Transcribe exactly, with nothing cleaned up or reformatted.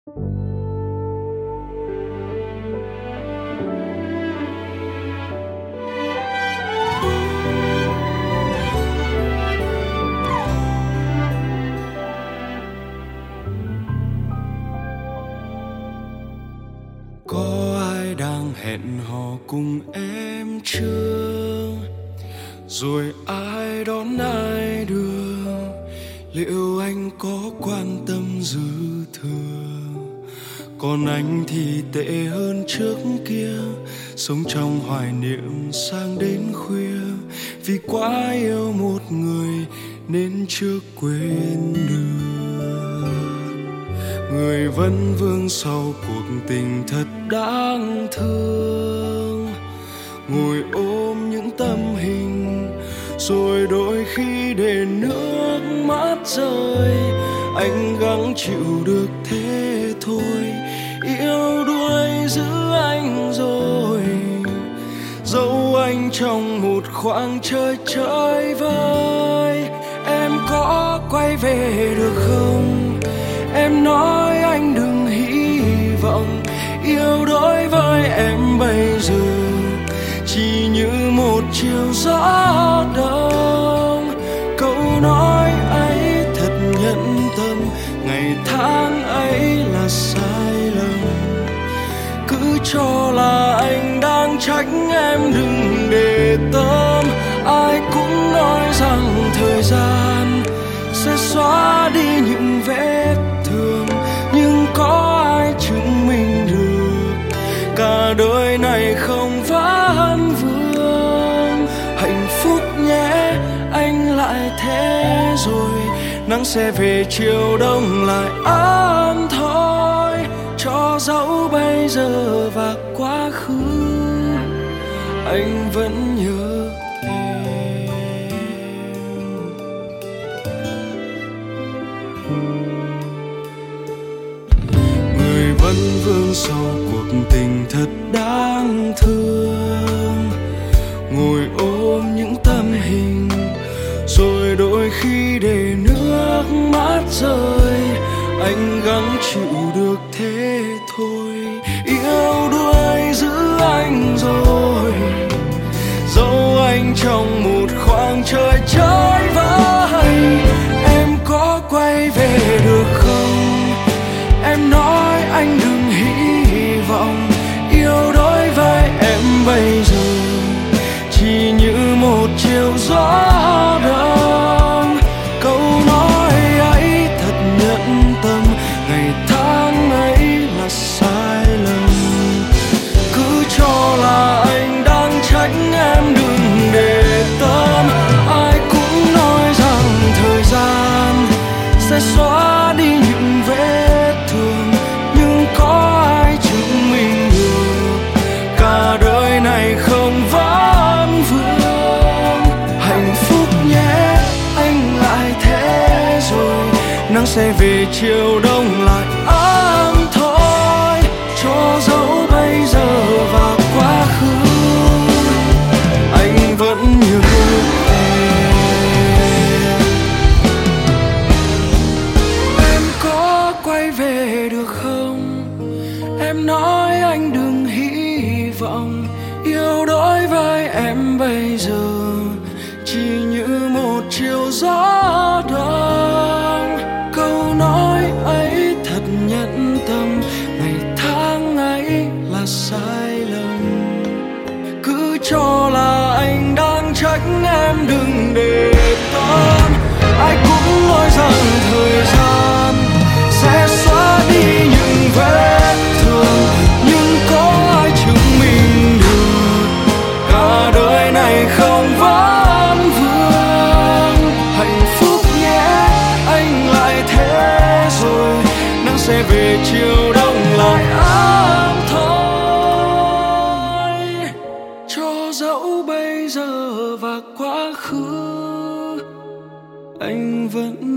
Có ai đang hẹn hò cùng em chưa? Rồi ai đón ai đưa? Liệu anh có quan tâm dư thừa? Còn anh thì tệ hơn trước kia, sống trong hoài niệm sang đến khuya. Vì quá yêu một người nên chưa quên được. Người vẫn vương sau cuộc tình thật đáng thương, ngồi ôm những tấm hình, rồi đôi khi để nước mắt rơi. Anh gắng chịu được thế thôi, yêu đuối giữ anh rồi, giấu anh trong một khoảng trời chơi vơi. Em có quay về được không? Em nói anh đừng hy vọng, yêu đối với em bây giờ chỉ như một chiều gió đông. Câu nói ấy thật nhẫn tâm, ngày tháng ấy là sai lầm. Cứ cho là anh đang trách em đừng để tâm. Ai cũng nói rằng thời gian sẽ xóa đi những vết thương, nhưng có ai chứng minh được cả đời này không vấn vương. Hạnh phúc nhé, anh lại thế rồi, nắng sẽ về chiều đông lại ấm thôi. Cho dẫu bây giờ và quá khứ anh vẫn nhớ em. Người vẫn vương sau cuộc tình thật đáng thương, ngồi ôm những tấm hình, rồi đôi khi để nước mắt rơi. Anh gắng chịu được thế thôi, yêu đuối giữ anh rồi, giấu anh trong một khoảng trời chơi vơi. Em có quay về được không? Em nói anh đừng hy vọng, yêu đối với em bây giờ chỉ như một chiều gió đông. Câu nói ấy thật nhẫn tâm, ngày tháng ấy là sai lầm. Cứ cho là anh đang trách em đừng để tâm. Ai cũng nói rằng thời gian sẽ xóa đi những vết thương, nhưng có ai chứng minh được cả đời này không vấn vương. Hạnh phúc nhé, anh lại thế rồi, nắng sẽ về chiều đông lại ấm thôi. Cho dẫu bây giờ và quá khứ anh vẫn nhớ em. Em có quay về được không? Em nói anh đừng hy vọng, yêu đối với em bây giờ chỉ như một chiều gió đông. Câu nói ấy thật nhẫn tâm, ngày tháng ấy là sai lầm. Cứ cho là anh đang trách em đừng để tâm. Ai cũng nói rằng thời gian sẽ xóa đi những vết thương, nhưng có ai chứng minh được cả đời này không vấn vương. Hạnh phúc nhé, anh lại thế rồi, nắng sẽ về chiều đông lại ấm thôi. Cho dẫu bây giờ và quá khứ anh vẫn